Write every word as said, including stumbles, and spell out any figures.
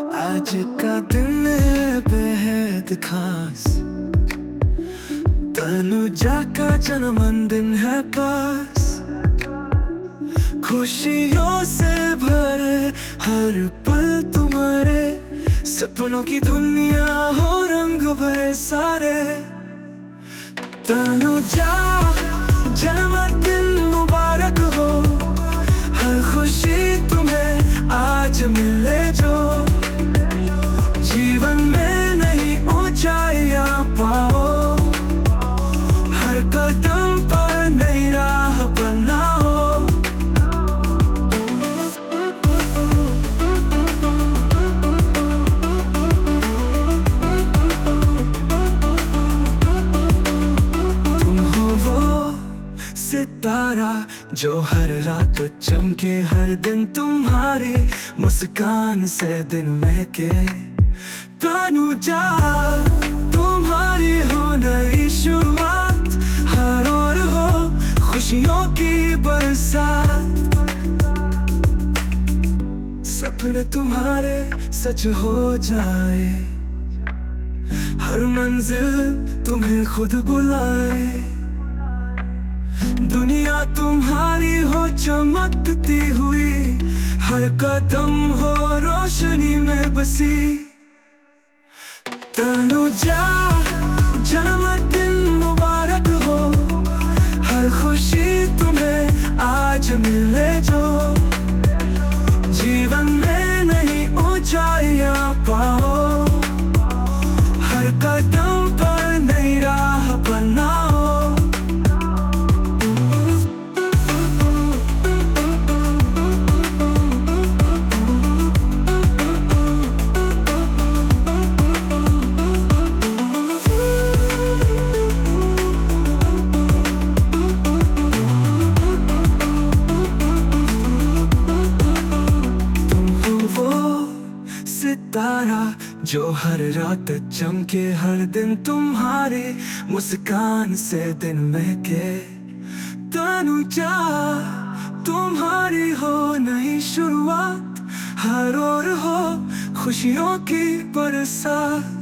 आज का दिन है बेहद खास, तनुजा का जन्मदिन है पास। खुशियों से भरे हर पल तुम्हारे, सपनों की दुनिया हो रंग भरे सारे। तनुजा जन्मदिन मुबारक हो, हर खुशी तुम्हें आज मिले जो। जीवन में नई ऊंचाइयां पाओ, हर कदम पर नई राह बनाओ। तुम हो वो सितारा जो हर रात चमके, हर दिन तुम्हारी मुस्कान से दिन महके। तनुजा तुम्हारी हो नई शुरुआत, हर ओर हो खुशियों की बरसात। सपने तुम्हारे सच हो जाए, हर मंजिल तुम्हें खुद बुलाए। दुनिया तुम्हारी हो चमकती हुई, हर कदम हो रोशनी में बसी। तनुजा जन्मदिन मुबारक हो, हर खुशी तुम्हें आज मिले जो। जीवन में नई ऊंचाइयां पाओ, हर कदम पर नई राह बनाओ। सितारा जो हर रात चमके, हर दिन तुम्हारी मुस्कान से दिन महके। तनुजा तुम्हारी हो नई शुरुआत, हर ओर हो खुशियों की बरसात।